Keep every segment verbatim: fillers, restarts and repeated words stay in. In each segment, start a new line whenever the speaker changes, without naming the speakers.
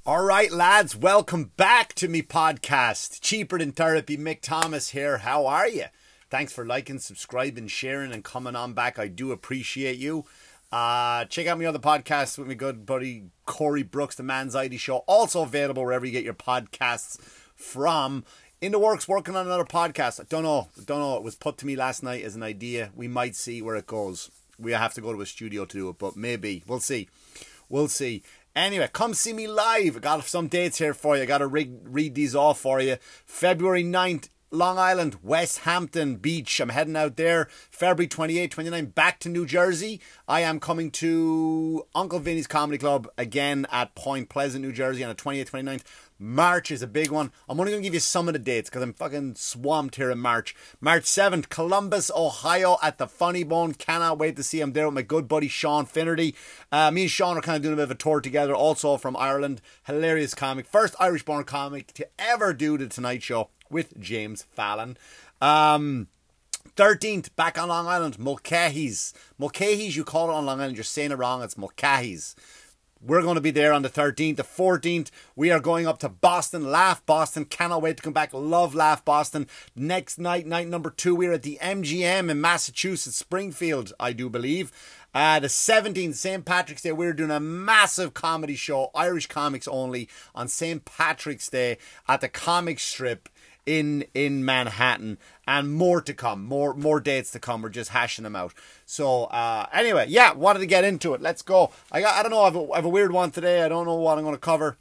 All right, lads, welcome back to me podcast. Cheaper Than Therapy, Mick Thomas here. How are you? Thanks for liking, subscribing, sharing, and coming on back. I do appreciate you. Uh, check out my other podcast with my good buddy Corey Brooks, The Manxiety Show. Also available wherever you get your podcasts from. In the works, working on another podcast. I don't know. I don't know. It was put to me last night as an idea. We might see where it goes. We have to go to a studio to do it, but maybe. We'll see. We'll see. Anyway, come see me live. I got some dates here for you. I got to read, read these off for you. February ninth, Long Island, West Hampton Beach. I'm heading out there. February twenty-eighth, twenty-ninth, back to New Jersey. I am coming to Uncle Vinny's Comedy Club again at Point Pleasant, New Jersey on the twenty-eighth, twenty-ninth. March is a big one. I'm only going to give you some of the dates because I'm fucking swamped here in March. March seventh, Columbus, Ohio at the Funny Bone. Cannot wait to see him there with my good buddy Sean Finnerty. Uh, me and Sean are kind of doing a bit of a tour together, also from Ireland. Hilarious comic. First Irish-born comic to ever do the Tonight Show with James Fallon. Um... thirteenth, back on Long Island, Mulcahy's. Mulcahy's, you call it on Long Island, you're saying it wrong, it's Mulcahy's. We're going to be there on the thirteenth. The fourteenth, we are going up to Boston. Laugh Boston. Cannot wait to come back. Love Laugh Boston. Next night, night number two, we're at the M G M in Massachusetts, Springfield, I do believe. Uh, the seventeenth, Saint Patrick's Day, we're doing a massive comedy show, Irish comics only, on Saint Patrick's Day at the Comic Strip in in Manhattan, and more to come, more more dates to come. We're just hashing them out. So uh anyway, yeah, wanted to get into it. Let's go. I got I don't know, I have a, I have a weird one today. I don't know what I'm going to cover.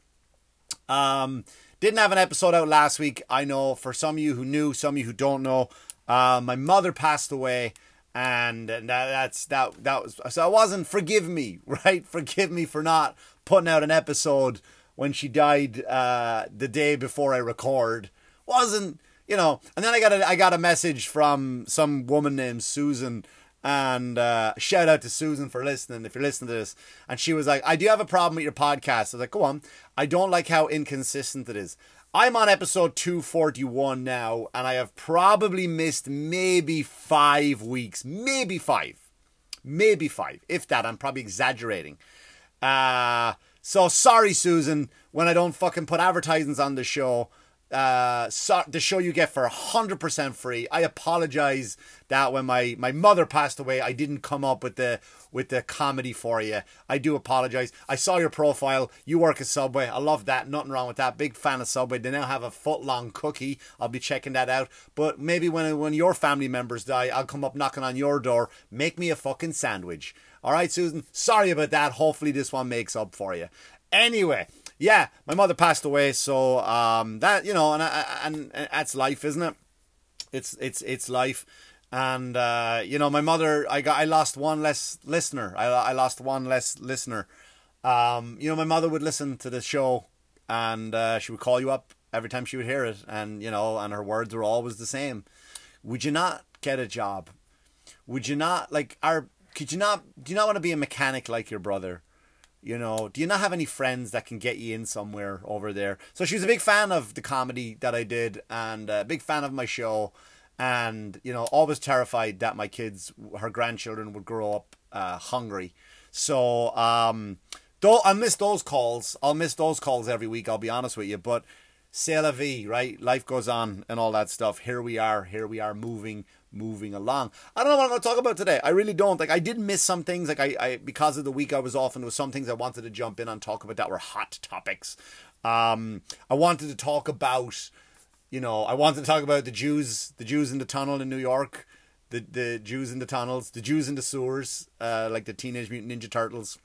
Um didn't have an episode out last week. I know for some of you who knew, some of you who don't know, uh my mother passed away, and, and that, that's that that was so I wasn't forgive me, right? Forgive me for not putting out an episode when she died uh the day before I record. Wasn't, you know, and then I got a, I got a message from some woman named Susan, and uh, shout out to Susan for listening, if you're listening to this, and she was like, I do have a problem with your podcast. I was like, go on. I don't like how inconsistent it is. I'm on episode two forty-one now, and I have probably missed maybe five weeks, maybe five, maybe five, if that. I'm probably exaggerating. Uh, so sorry, Susan, when I don't fucking put advertisements on the show. Uh, so the show you get for one hundred percent free. I apologize that when my, my mother passed away, I didn't come up with the with the comedy for you. I do apologize. I saw your profile. You work at Subway. I love that. Nothing wrong with that. Big fan of Subway. They now have a foot long cookie. I'll be checking that out. But maybe when when your family members die, I'll come up knocking on your door. Make me a fucking sandwich. All right, Susan. Sorry about that. Hopefully this one makes up for you. Anyway. Yeah, my mother passed away, so um, that, you know, and, and and that's life, isn't it? It's it's it's life, and uh, you know, my mother, I got I lost one less listener. I I lost one less listener. Um, you know, my mother would listen to the show, and uh, she would call you up every time she would hear it, and you know, and her words were always the same. Would you not get a job? Would you not like? Are could you not? Do you not want to be a mechanic like your brother? You know, do you not have any friends that can get you in somewhere over there? So she was a big fan of the comedy that I did, and a big fan of my show, and, you know, always terrified that my kids, her grandchildren, would grow up uh, hungry. So, um, though I miss those calls. I'll miss those calls every week, I'll be honest with you. But c'est la vie, right? Life goes on and all that stuff. Here we are. Here we are moving moving along. I don't know what I'm going to talk about today. I really don't. Like, I did miss some things. Like, I, I because of the week I was off, and there was some things I wanted to jump in and talk about that were hot topics. Um, I wanted to talk about, you know, I wanted to talk about the Jews, the Jews in the tunnel in New York, the the Jews in the tunnels, the Jews in the sewers, uh, like the Teenage Mutant Ninja Turtles.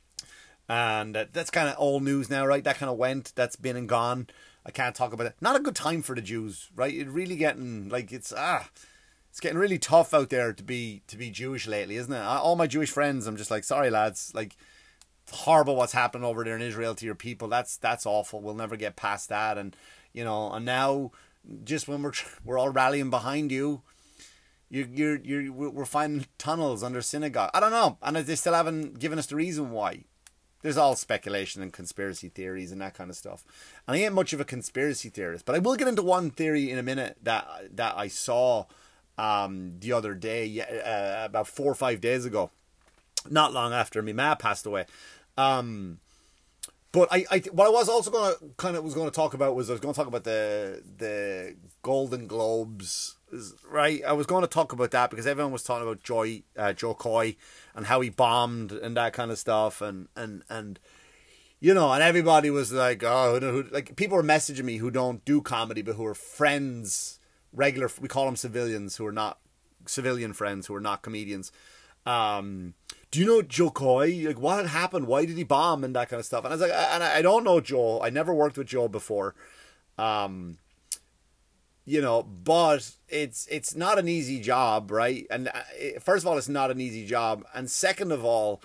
And uh, that's kind of old news now, right? That kind of went. That's been and gone. I can't talk about it. Not a good time for the Jews, right? It really getting, like, it's, ah... It's getting really tough out there to be to be Jewish lately, isn't it? All my Jewish friends, I'm just like, sorry lads, like, it's horrible what's happening over there in Israel to your people. That's that's awful. We'll never get past that. And you know, and now, just when we're we're all rallying behind you, you you're you're we're finding tunnels under synagogue. I don't know, and they still haven't given us the reason why. There's all speculation and conspiracy theories and that kind of stuff. And I ain't much of a conspiracy theorist, but I will get into one theory in a minute that that I saw. Um, the other day, uh, about four or five days ago, not long after my ma passed away. Um, But I, I, what I was also going to kind of was going to talk about was I was going to talk about the the Golden Globes, right? I was going to talk about that because everyone was talking about Joy, uh, Joe Coy and how he bombed and that kind of stuff, and and and you know, and everybody was like, oh, who, like people were messaging me who don't do comedy but who are friends, regular. We call them civilians who are not civilian friends who are not comedians. Um, do you know Joe Coy? Like, what had happened? Why did he bomb and that kind of stuff? And I was like, I, and I don't know Joe. I never worked with Joe before. Um, you know, but it's it's not an easy job, right? And uh, first of all, it's not an easy job, and second of all,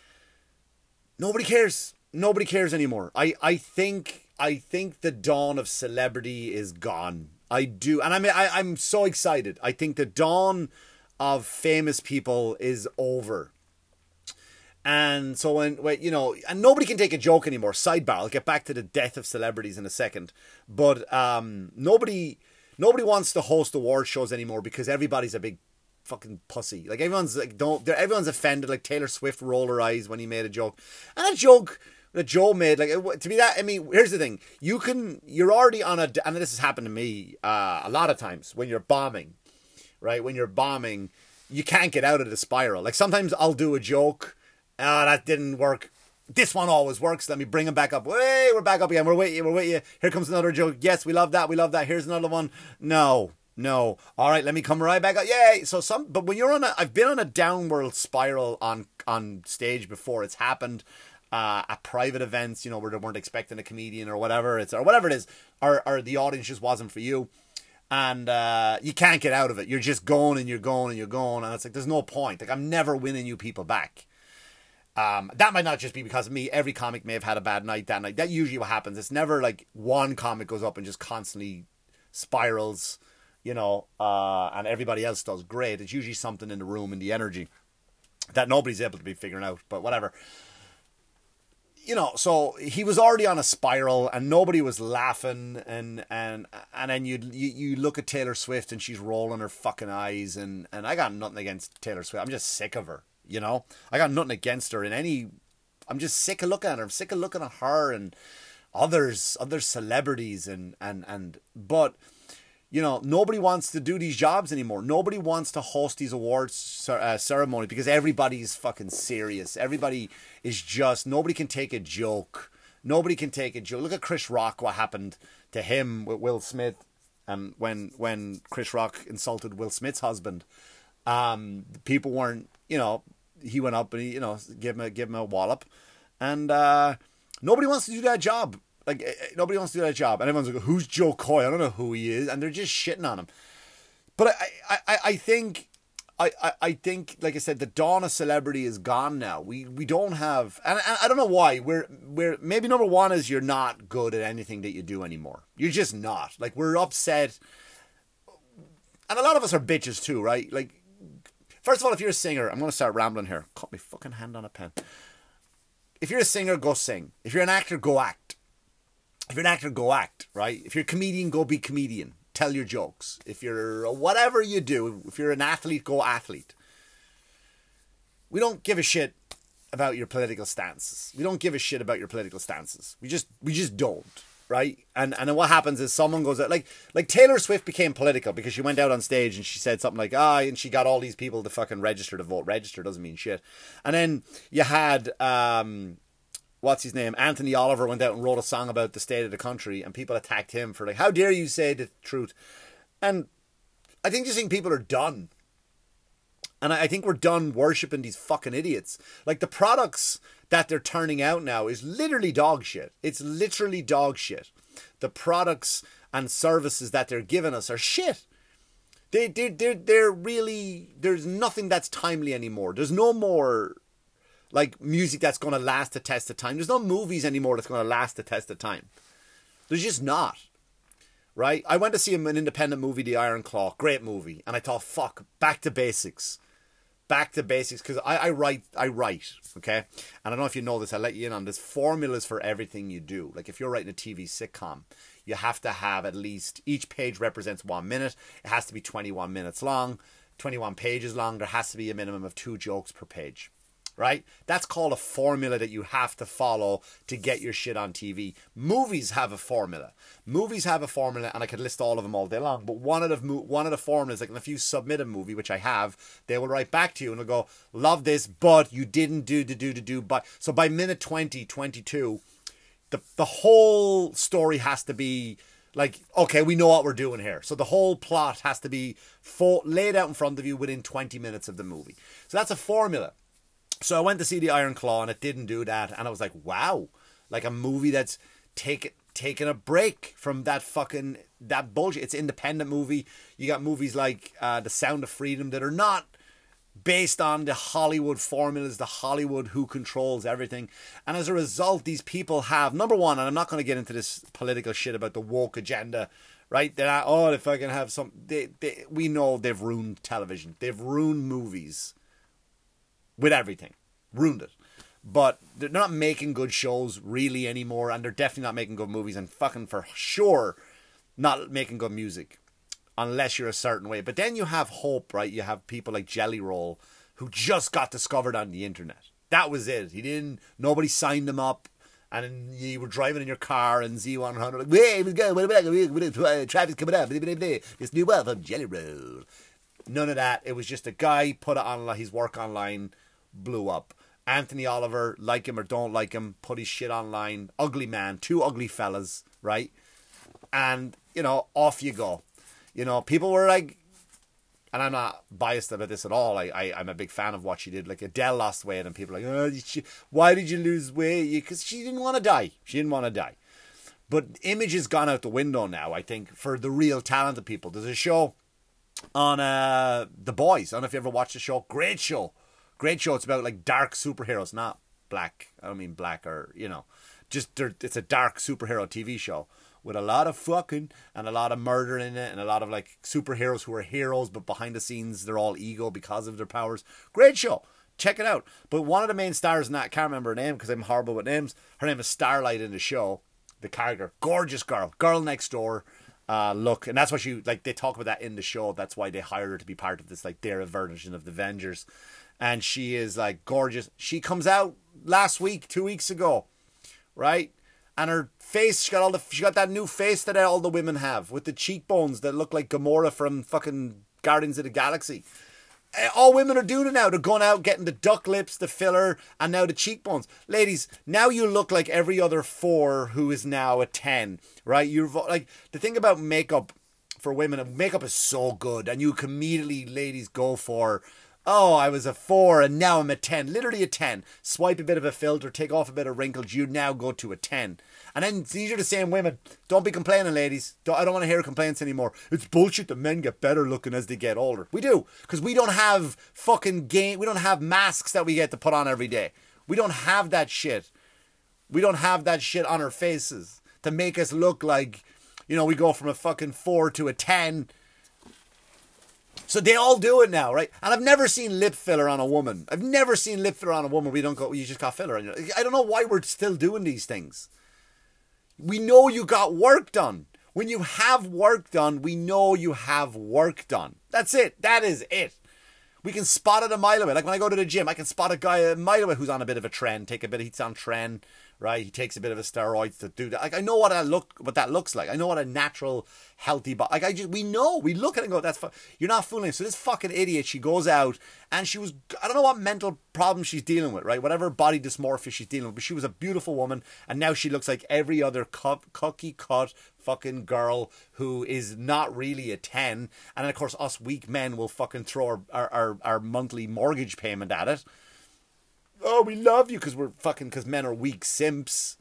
nobody cares. Nobody cares anymore. I, I think I think the dawn of celebrity is gone. I do, and I mean, I, I'm so excited. I think the dawn of famous people is over. And so when, when, you know, and nobody can take a joke anymore. Sidebar, I'll get back to the death of celebrities in a second. But um, nobody nobody wants to host award shows anymore because everybody's a big fucking pussy. Like, everyone's like, don't, everyone's offended. Like, Taylor Swift rolled her eyes when he made a joke. And a joke that Joe made, like, to be that, I mean, here's the thing. You can, you're already on a, and this has happened to me uh, a lot of times when you're bombing, right? When you're bombing, you can't get out of the spiral. Like, sometimes I'll do a joke. Oh, that didn't work. This one always works. Let me bring him back up. Hey, we're back up again. We're with you. We're with you. Here comes another joke. Yes, we love that. We love that. Here's another one. No, no. All right, let me come right back up. Yay. So some, but when you're on a, I've been on a downward spiral on on stage before. It's happened uh, at private events, you know, where they weren't expecting a comedian or whatever it's or whatever it is, or or the audience just wasn't for you. And uh, you can't get out of it. You're just going and you're going and you're going, and it's like there's no point. Like, I'm never winning you people back. Um, that might not just be because of me. Every comic may have had a bad night that night. That usually what happens. It's never like one comic goes up and just constantly spirals, you know, uh, and everybody else does great. It's usually something in the room, in the energy, that nobody's able to be figuring out. But whatever. You know, so he was already on a spiral and nobody was laughing, and and and then you you, you look at Taylor Swift and she's rolling her fucking eyes, and, and I got nothing against Taylor Swift. I'm just sick of her. You know, I got nothing against her in any. I'm just sick of looking at her. I'm sick of looking at her and others, other celebrities, and and and. But you know, nobody wants to do these jobs anymore. Nobody wants to host these awards uh, ceremony because everybody's fucking serious. Everybody is just. Nobody can take a joke. Nobody can take a joke. Look at Chris Rock. What happened to him with Will Smith, and when when Chris Rock insulted Will Smith's husband, um, people weren't. You know, he went up and he, you know, give him a, give him a wallop, and uh, nobody wants to do that job. Like, nobody wants to do that job, and everyone's like, "Who's Joe Coy? I don't know who he is," and they're just shitting on him. But I, I, I think, I, I, I think, like I said, the dawn of celebrity is gone now. We, we don't have, and I, I don't know why. We're, we're maybe number one is you're not good at anything that you do anymore. You're just not. Like, we're upset, and a lot of us are bitches too, right? Like. First of all, if you're a singer, I'm going to start rambling here. Cut my fucking hand on a pen. If you're a singer, go sing. If you're an actor, go act. If you're an actor, go act, right? If you're a comedian, go be comedian. Tell your jokes. If you're whatever you do, if you're an athlete, go athlete. We don't give a shit about your political stances. We don't give a shit about your political stances. We just, we just don't. Right, and and then what happens is someone goes out, like like Taylor Swift became political because she went out on stage and she said something like ah, and she got all these people to fucking register to vote. Register doesn't mean shit. And then you had um, what's his name, Anthony Oliver went out and wrote a song about the state of the country, and people attacked him for like, how dare you say the truth? And I think just think people are done. And I think we're done worshipping these fucking idiots. Like, the products that they're turning out now is literally dog shit. It's literally dog shit. The products and services that they're giving us are shit. They, they, they're, they're really... There's nothing that's timely anymore. There's no more, like, music that's going to last the test of time. There's no movies anymore that's going to last the test of time. There's just not. Right? I went to see an independent movie, The Iron Claw. Great movie. And I thought, fuck, back to basics. Back to basics, because I, I write, I write, okay? And I don't know if you know this, I'll let you in on this. Formulas for everything you do. Like, if you're writing a T V sitcom, you have to have at least, each page represents one minute. It has to be twenty-one minutes long, twenty-one pages long. There has to be a minimum of two jokes per page. right? That's called a formula that you have to follow to get your shit on T V. Movies have a formula. Movies have a formula, and I could list all of them all day long, but one of the, one of the formulas, like if you submit a movie, which I have, they will write back to you and they'll go, love this, but you didn't do the do to do. But so by minute twenty, twenty-two, the, the whole story has to be like, okay, we know what we're doing here. So the whole plot has to be fo- laid out in front of you within twenty minutes of the movie. So that's a formula. So I went to see The Iron Claw and it didn't do that. And I was like, wow, like a movie that's taken taking a break from that fucking, that bullshit. It's an independent movie. You got movies like uh, The Sound of Freedom that are not based on the Hollywood formulas, the Hollywood who controls everything. And as a result, these people have, number one, and I'm not going to get into this political shit about the woke agenda, right? They're not, oh, they fucking have some, they, they, we know they've ruined television. They've ruined movies. With everything. Ruined it. But they're not making good shows really anymore, and they're definitely not making good movies, and fucking for sure not making good music. Unless you're a certain way. But then you have hope, right? You have people like Jelly Roll who just got discovered on the internet. That was it. He didn't, nobody signed him up, and you were driving in your car and Z one hundred, like, wait, let's go, traffic's coming up, this new one from Jelly Roll. None of that. It was just a guy put it on his work online, blew up. Anthony Oliver, like him or don't like him, put his shit online. Ugly man, two ugly fellas, right? And, you know, off you go. You know, people were like, and I'm not biased about this at all. I, I, I'm a big fan of what she did. Like Adele lost weight and people are like, oh, she, why did you lose weight? Because she didn't want to die. She didn't want to die. But image has gone out the window now, I think, for the real talented people. There's a show on uh, The Boys. I don't know if you ever watched the show. Great show. Great show. It's about like dark superheroes, not black. I don't mean black or, you know, just it's a dark superhero T V show with a lot of fucking and a lot of murder in it and a lot of like superheroes who are heroes, but behind the scenes they're all ego because of their powers. Great show. Check it out. But one of the main stars in that, I can't remember her name because I'm horrible with names. Her name is Starlight in the show. The character. Gorgeous girl. Girl next door. Uh, look, and that's why she, like, they talk about that in the show. That's why they hired her to be part of this, like, their version of the Avengers. And she is, like, gorgeous. She comes out last week, two weeks ago, right? And her face, she got all the, she got that new face that all the women have with the cheekbones that look like Gamora from fucking Guardians of the Galaxy. All women are doing it now. They're going out, getting the duck lips, the filler, and now the cheekbones. Ladies, now you look like every other four who is now a ten, right? You're like, the thing about makeup for women, makeup is so good, and you can immediately, ladies, go for, oh, I was a four and now I'm a ten. Literally a ten. Swipe a bit of a filter, take off a bit of wrinkles, you now go to a ten. And then these are the same women. Don't be complaining, ladies. Don't, I don't want to hear complaints anymore. It's bullshit that men get better looking as they get older. We do. Because we don't have fucking game. We don't have masks that we get to put on every day. We don't have that shit. We don't have that shit on our faces to make us look like, you know, we go from a fucking four to a ten. So they all do it now, right? And I've never seen lip filler on a woman. I've never seen lip filler on a woman. We don't go, you just got filler on your. I don't know why we're still doing these things. We know you got work done. When you have work done, we know you have work done. That's it. That is it. We can spot it a mile away. Like when I go to the gym, I can spot a guy a mile away who's on a bit of a trend. Take a bit of, he's on trend, right? He takes a bit of a steroids to do that. Like I know what I look, what that looks like. I know what a natural, healthy body. Like I just, we know. We look at it and go, that's fu-. You're not fooling him. So this fucking idiot, she goes out and she was, I don't know what mental problem she's dealing with, right? Whatever body dysmorphia she's dealing with, but she was a beautiful woman, and now she looks like every other cut, cookie cut fucking girl who is not really a ten. And then of course us weak men will fucking throw our, our, our, our monthly mortgage payment at it. Oh, we love you because we're fucking, because men are weak simps.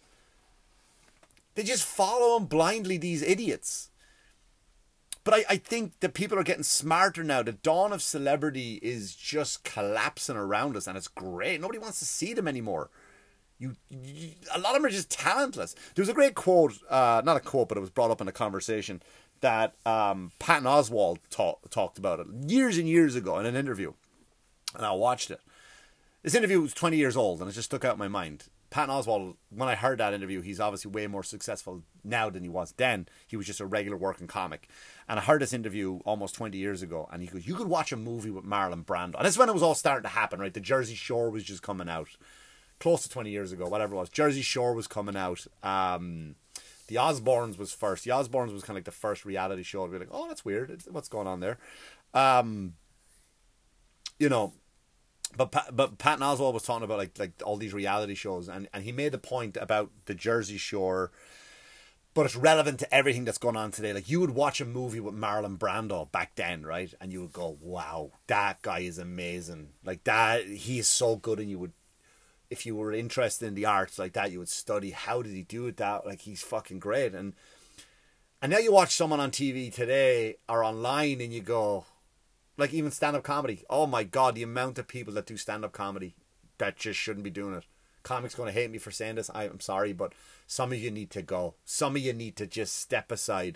They just follow them blindly, these idiots. But I, I think that people are getting smarter now. The dawn of celebrity is just collapsing around us, and it's great. Nobody wants to see them anymore. You, you, a lot of them are just talentless. There was a great quote, uh, not a quote, but it was brought up in a conversation that um, Patton Oswalt talk, talked about it years and years ago in an interview. And I watched it. This interview was twenty years old, and it just stuck out in my mind. Patton Oswalt, when I heard that interview, he's obviously way more successful now than he was then. He was just a regular working comic. And I heard this interview almost twenty years ago, and he goes, you could watch a movie with Marlon Brando. And this is when it was all starting to happen, right? The Jersey Shore was just coming out. Close to twenty years ago, whatever it was. Jersey Shore was coming out. Um, the Osbournes was first. The Osbournes was kind of like the first reality show. I'd be like, oh, that's weird. It's, what's going on there? Um, you know, but but Patton Oswalt was talking about like like all these reality shows, and, and he made the point about the Jersey Shore, but it's relevant to everything that's going on today. Like, you would watch a movie with Marlon Brando back then, right? And you would go, wow, that guy is amazing. Like, that, he is so good, and you would, if you were interested in the arts like that, you would study, how did he do it that? Like, he's fucking great. And and now you watch someone on T V today or online and you go, like even stand-up comedy. Oh my God, the amount of people that do stand-up comedy that just shouldn't be doing it. Comics going to hate me for saying this. I'm sorry, but some of you need to go. Some of you need to just step aside.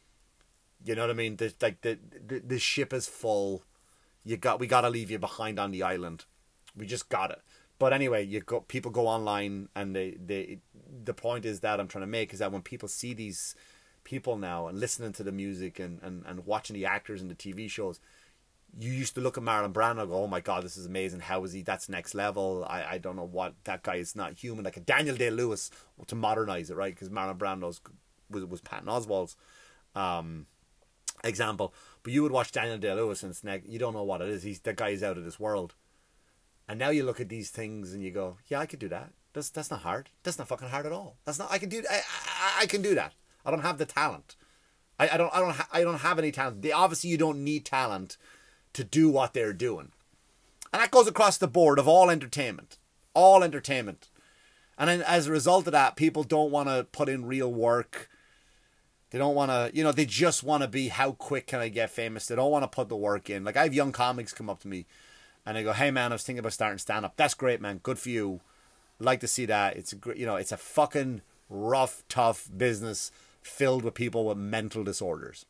You know what I mean? The, like the, the the ship is full. You got we got to leave you behind on the island. We just got it. But anyway, you go. People go online, and they, they the point is that I'm trying to make is that when people see these people now and listening to the music and, and, and watching the actors in the T V shows, you used to look at Marlon Brando and go, oh my God, this is amazing. How is he? That's next level. I, I don't know what, that guy is not human. Like a Daniel Day-Lewis, to modernize it, right? Because Marlon Brando's was, was Patton Oswalt's um, example. But you would watch Daniel Day-Lewis and it's ne- you don't know what it is. He's, the guy is out of this world. And now you look at these things and you go, yeah, I could do that. That's that's not hard. That's not fucking hard at all. That's not. I can do. I I, I can do that. I don't have the talent. I, I don't. I don't. Ha- I don't have any talent. They, obviously, you don't need talent to do what they're doing, and that goes across the board of all entertainment. All entertainment, and then as a result of that, people don't want to put in real work. They don't want to. You know, they just want to be. How quick can I get famous? They don't want to put the work in. Like I have young comics come up to me. And I go, hey man, I was thinking about starting stand up. That's great, man. Good for you. Like to see that. It's a great, you know, it's a fucking rough, tough business filled with people with mental disorders.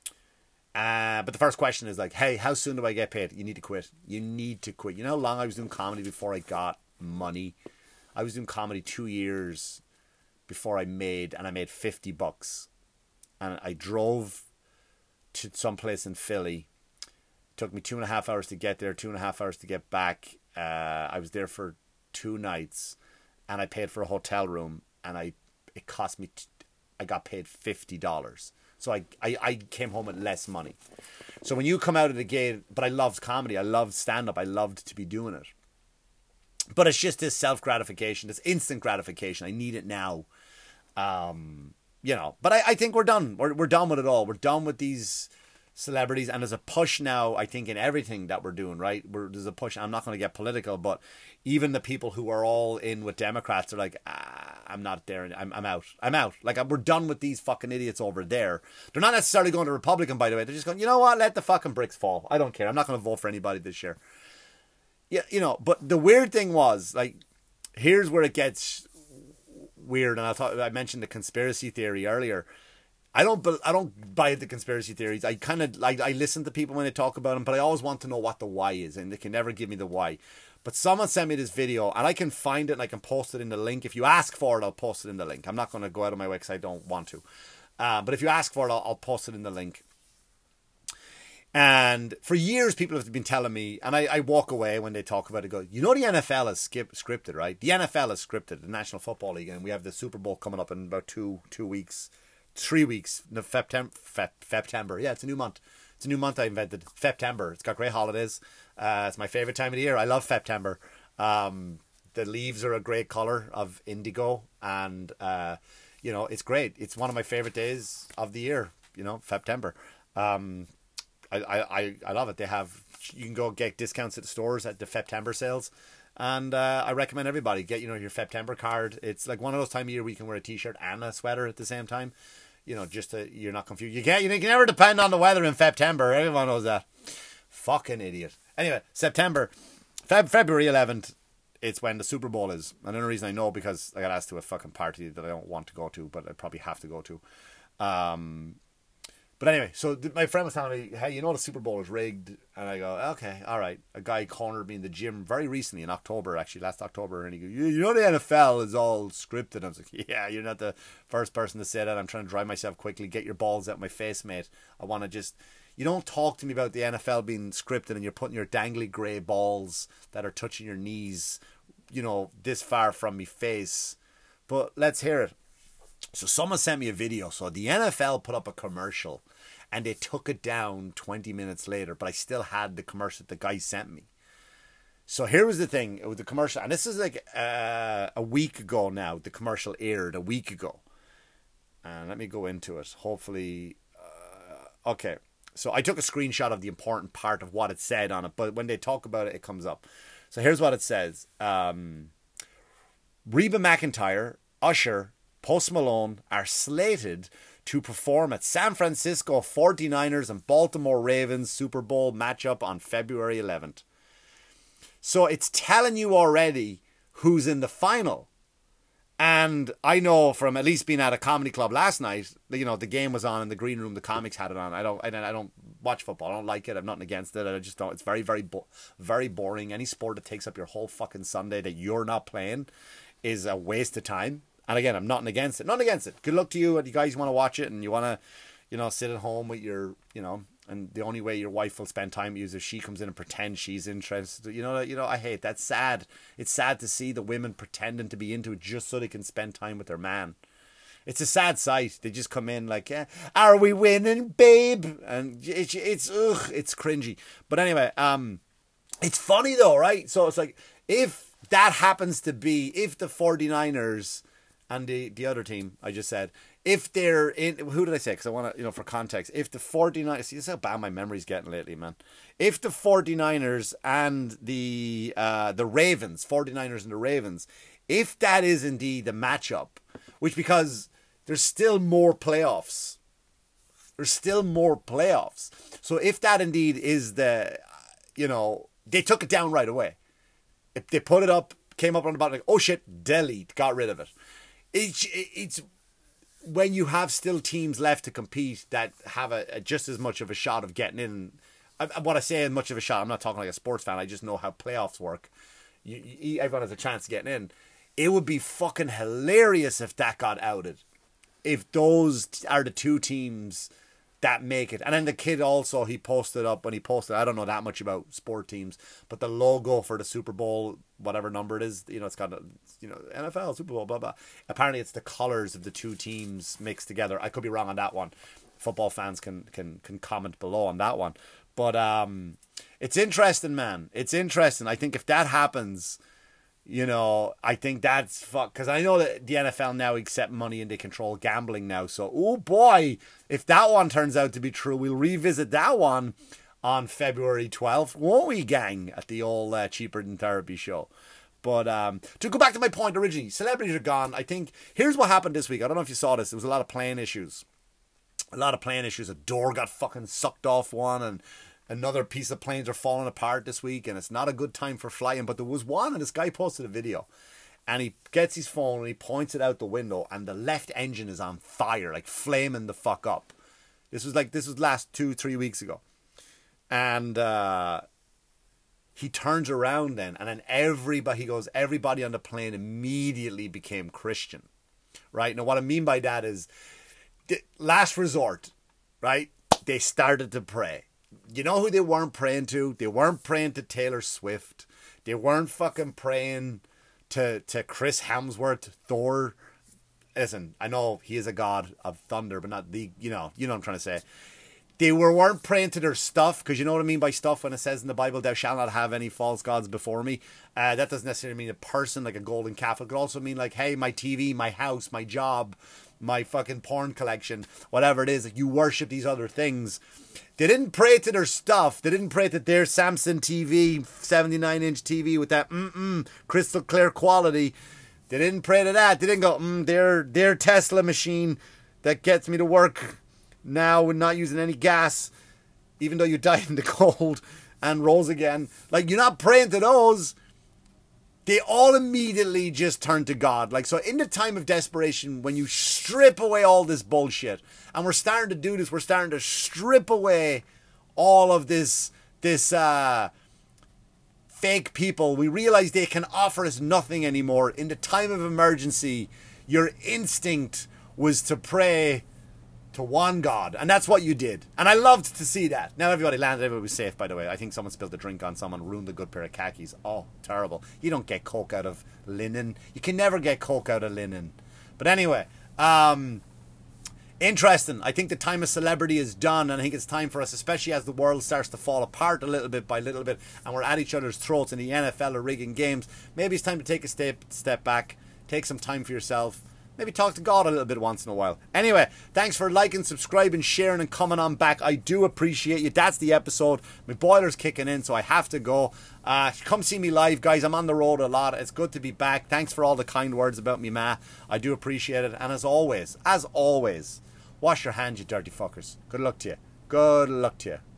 Uh, but the first question is like, hey, how soon do I get paid? You need to quit. You need to quit. You know how long I was doing comedy before I got money? I was doing comedy two years before I made, and I made fifty bucks. And I drove to some place in Philly. Took me two and a half hours to get there, two and a half hours to get back. Uh, I was there for two nights, and I paid for a hotel room, and I it cost me. T- I got paid fifty dollars, so I, I I came home with less money. So when you come out of the gate, but I loved comedy, I loved stand up, I loved to be doing it. But it's just this self gratification, this instant gratification. I need it now, um, you know. But I, I think we're done. We're we're done with it all. We're done with these celebrities, and there's a push now, I think, in everything that we're doing, right? We're, there's a push. I'm not going to get political, but even the people who are all in with Democrats are like, ah, I'm not there. I'm, I'm out. I'm out. Like, we're done with these fucking idiots over there. They're not necessarily going to Republican, by the way. They're just going, you know what? Let the fucking bricks fall. I don't care. I'm not going to vote for anybody this year. Yeah, you know, but the weird thing was, like, here's where it gets weird. And I thought I mentioned the conspiracy theory earlier. I don't. I don't buy the conspiracy theories. I kind of like. I listen to people when they talk about them, but I always want to know what the why is, and they can never give me the why. But someone sent me this video, and I can find it, and I can post it in the link. If you ask for it, I'll post it in the link. I'm not going to go out of my way because I don't want to. Uh, but if you ask for it, I'll, I'll post it in the link. And for years, people have been telling me, and I, I walk away when they talk about it. Go, you know, the N F L is skip, scripted, right? The N F L is scripted, the National Football League, and we have the Super Bowl coming up in about two two weeks. Three weeks, no, September, September. Yeah, it's a new month. It's a new month I invented. September. It's got great holidays. Uh, it's my favorite time of the year. I love September. Um, the leaves are a great color of indigo, and uh, you know, it's great. It's one of my favorite days of the year. You know, September. Um, I, I, I love it. They have, you can go get discounts at the stores at the September sales. And uh, I recommend everybody get, you know, your September card. It's like one of those time of year where you can wear a t-shirt and a sweater at the same time. You know, just to, you're not confused. You can't, you can never depend on the weather in September. Everyone knows that. Fucking idiot. Anyway, September, Feb, February eleventh, it's when the Super Bowl is. And the only reason I know because I got asked to a fucking party that I don't want to go to, but I probably have to go to. Um, But anyway, so th- my friend was telling me, hey, you know the Super Bowl is rigged? And I go, okay, all right. A guy cornered me in the gym very recently, in October, actually, last October. And he goes, you, you know the N F L is all scripted. I was like, yeah, you're not the first person to say that. I'm trying to dry myself quickly. Get your balls out my face, mate. I want to just... You don't talk to me about the N F L being scripted and you're putting your dangly grey balls that are touching your knees, you know, this far from me face. But let's hear it. So someone sent me a video. So the N F L put up a commercial and they took it down twenty minutes later, but I still had the commercial that the guy sent me. So here was the thing with the commercial, and this is like uh, a week ago now. The commercial aired a week ago. And let me go into it. Hopefully, uh, okay. So I took a screenshot of the important part of what it said on it, but when they talk about it, it comes up. So here's what it says. Um, Reba McEntire, Usher, Post Malone are slated to perform at San Francisco forty-niners and Baltimore Ravens Super Bowl matchup on February eleventh. So it's telling you already who's in the final. And I know from at least being at a comedy club last night, you know, the game was on in the green room, the comics had it on. I don't I don't, I don't watch football. I don't like it. I'm nothing against it. I just don't. It's very, very, bo- very boring. Any sport that takes up your whole fucking Sunday that you're not playing is a waste of time. And again, I'm nothing against it. Nothing against it. Good luck to you. And you guys want to watch it and you want to, you know, sit at home with your, you know, and the only way your wife will spend time with you is if she comes in and pretends she's interested. You know, you know, I hate that's sad. It's sad to see the women pretending to be into it just so they can spend time with their man. It's a sad sight. They just come in like, yeah, are we winning, babe? And it's it's ugh, it's cringy. But anyway, um, it's funny though, right? So it's like if that happens to be if the forty-niners and the, the other team I just said, if they're in, who did I say? Because I want to, you know, for context, if the forty-niners, see, this is how bad my memory's getting lately, man. If the forty-niners and the uh, the Ravens, forty-niners and the Ravens, if that is indeed the matchup, which because there's still more playoffs, there's still more playoffs. So if that indeed is the, you know, they took it down right away. If they put it up, came up on the bottom, like, oh shit, delete, got rid of it. It's, it's when you have still teams left to compete that have a, a just as much of a shot of getting in. I, what I say, much of a shot, I'm not talking like a sports fan. I just know how playoffs work. You, you, everyone has a chance of getting in. It would be fucking hilarious if that got outed. If those are the two teams that make it. And then the kid also, he posted up when he posted, I don't know that much about sport teams, but the logo for the Super Bowl, whatever number it is, you know, it's got, a, you know, N F L, Super Bowl, blah, blah. Apparently it's the colors of the two teams mixed together. I could be wrong on that one. Football fans can, can, can comment below on that one. But um, it's interesting, man. It's interesting. I think if that happens, you know, I think that's fuck. Because I know that the N F L now accept money and they control gambling now. So, oh boy, if that one turns out to be true, we'll revisit that one on February twelfth, won't we, gang? At the old uh, Cheaper Than Therapy show. But um, to go back to my point originally, celebrities are gone. I think here's what happened this week. I don't know if you saw this. There was a lot of plane issues. A lot of plane issues. A door got fucking sucked off one, and another piece of planes are falling apart this week, and it's not a good time for flying. But there was one, and this guy posted a video, and he gets his phone and he points it out the window, and the left engine is on fire, like flaming the fuck up. This was like this was last two, three weeks ago, and uh, he turns around then, and then everybody he goes, everybody on the plane immediately became Christian, right? Now, what I mean by that is, the last resort, right? They started to pray. You know who they weren't praying to? They weren't praying to Taylor Swift. They weren't fucking praying to, to Chris Hemsworth, Thor. Listen, I know he is a god of thunder, but not the, you know, you know what I'm trying to say. They were, weren't praying to their stuff, because you know what I mean by stuff when it says in the Bible, thou shalt not have any false gods before me. Uh, that doesn't necessarily mean a person, like a golden calf. It could also mean like, hey, my T V, my house, my job, my fucking porn collection, whatever it is, like you worship these other things. They didn't pray to their stuff. They didn't pray to their Samsung T V, seventy-nine inch T V with that mm-mm crystal clear quality. They didn't pray to that. They didn't go, mm, their, their Tesla machine that gets me to work now and not using any gas, even though you died in the cold and rose again. Like, you're not praying to those. they all immediately just turn to God. Like, so in the time of desperation, when you strip away all this bullshit, and we're starting to do this, we're starting to strip away all of this, this, uh, fake people. We realize they can offer us nothing anymore. In the time of emergency, your instinct was to pray to one God, and that's what you did, and I loved to see that. Now everybody landed, everybody was safe, by the way. I think someone spilled a drink on someone, ruined a good pair of khakis. Oh, terrible. You don't get coke out of linen. You can never get coke out of linen. But anyway, um interesting. I think the time of celebrity is done, and I think it's time for us, especially as the world starts to fall apart a little bit by little bit, and we're at each other's throats and the N F L are rigging games. Maybe it's time to take a step step back, take some time for yourself. Maybe talk to God a little bit once in a while. Anyway, thanks for liking, subscribing, sharing, and coming on back. I do appreciate you. That's the episode. My boiler's kicking in, so I have to go. Uh, come see me live, guys. I'm on the road a lot. It's good to be back. Thanks for all the kind words about me, ma. I do appreciate it. And as always, as always, wash your hands, you dirty fuckers. Good luck to you. Good luck to you.